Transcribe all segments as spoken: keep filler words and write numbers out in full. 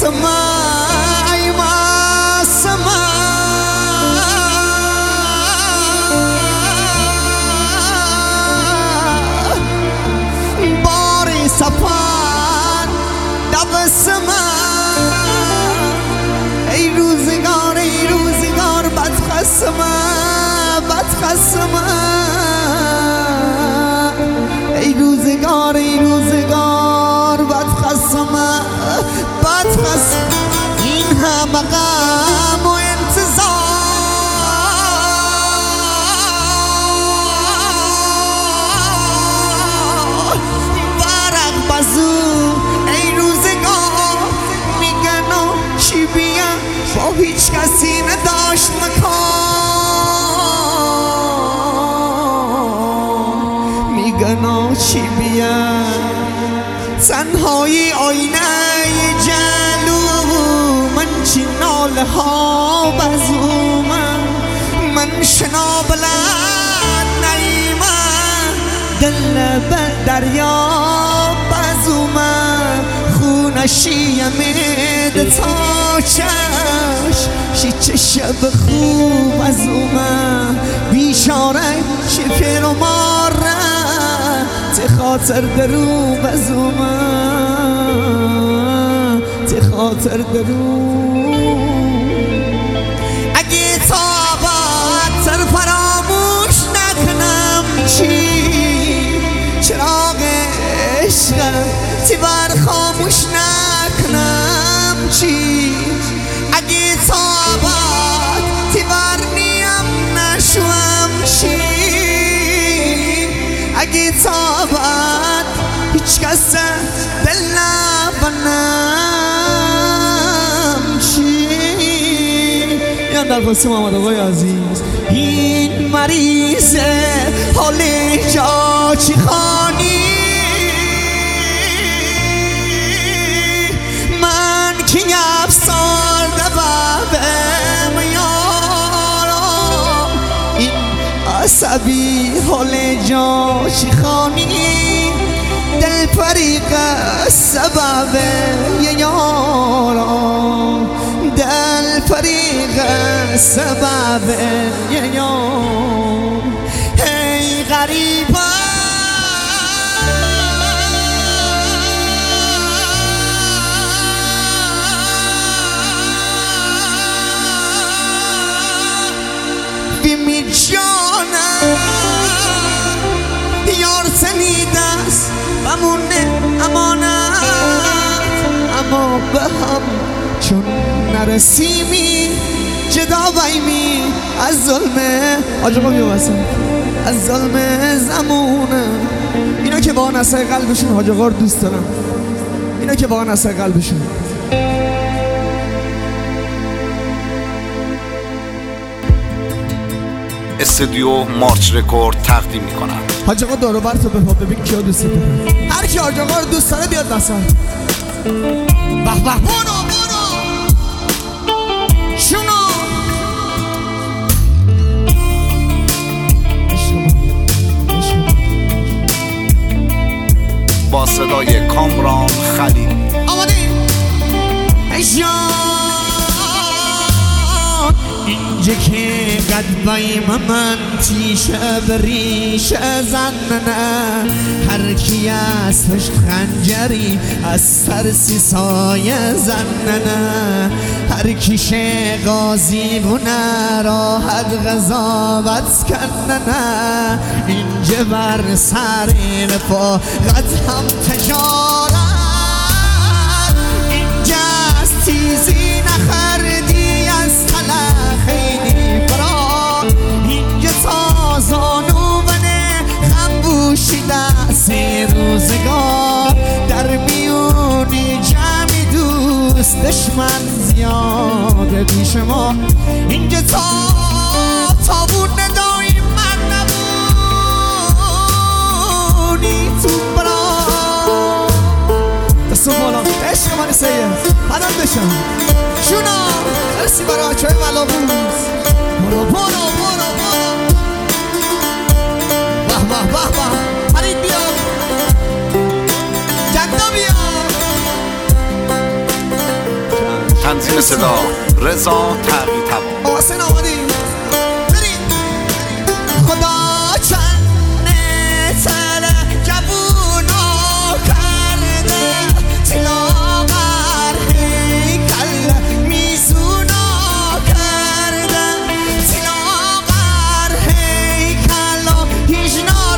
السماء أي ما السماء باري سفان دب السماء ای روزگار ای روزگار بد خسمه بد خسمه ای روزگار ای روزگار بد خسمه بد خسمه این همه غم و انتظار برق بزو ای روزگار میگن و چی بیم با هیچ کسی نداشت مکان میگن و چی بیم تنهایی آینه جلو من چی ناله ها بزومم من شنا بلند نیمم دل به دریا بزومم خونشیم تا چش شیچه شب خوب از اومم بیشاره شفر و ماره تی خاطر درو از اومم تی خاطر درو اگه تابت سر فراموش نکنم چی چراغ عشقم تی بر خاموش نکنم چی اگه تابت تی بر نیم نشوم چی اگه تابت هیچ کس دل نبنم چی یا در خواستیم آمد آقای عزیز این مریضه حال جا چی خانی من که افسرده ببم یارم این عصبی حال جا چی خانی دل فریق سبب یارم دل فریق سبب یارم ای غریبه بیمی جانم یار سنیده است بمونه امانت اما به هم چون نرسیمی جدا ویمی از ظلم آجاقا بیا بسن از ظلم زمونه اینا که واقعا اصلا قلبشون آجاقا رو دوست دارم اینا که واقعا اصلا قلبشون استودیو مارچ رکورد تقدیم میکنم. حاج آقا دارو بر تو بپا ببین کیا دوست داره. هر کی حاج آقا رو دوست داره بیاد وسط. به به برو برو شونو با صدای کامران خلیل. آماده اینجا که قدبایم من تیشه بریشه زننه هر کی از پشت خنجری از ترسی سایه زننه هر کیشه غازی بونه راحت غذابت کننه اینجا بر سر رفاقت هم تجارت اینجا از تیزی نخردی از خیلی فرار اینجا تازانو بنه خم بوشیده سی روزگار در میونی جمعی دوست دشمن زیاده پیش ما اینجا تا تابون ندایی من نبونی تو برا دستو بالا عشق من سید حدم بشم شونا ارسی برا چای ملا بوز برو برو برو برو به به به به فرید بیا جدا بیا تیم صدا رضا تقی‌طبا. حسین آمادی بریم. خدا چند تله جوونا کرده، تلاغر هیکل میزونا کرده، تلاغر هیکل و هیجنار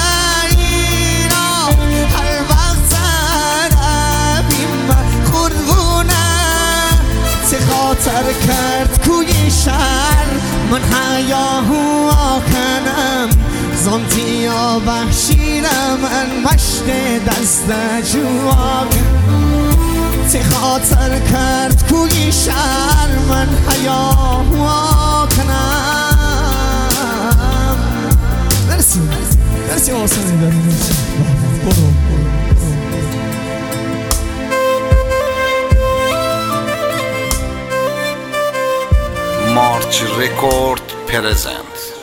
نینا، هر وقت عربیم خوردونه تی خاطر کرد کوی شهر، من حیاهو کنم زانتیا وحشیرم، من مشت دست جوان تی خاطر کرد کوی شهر، من حیاهو کنم. مرسی مرسی حسین داریم. برو برو مارچ رکورد پرزنت.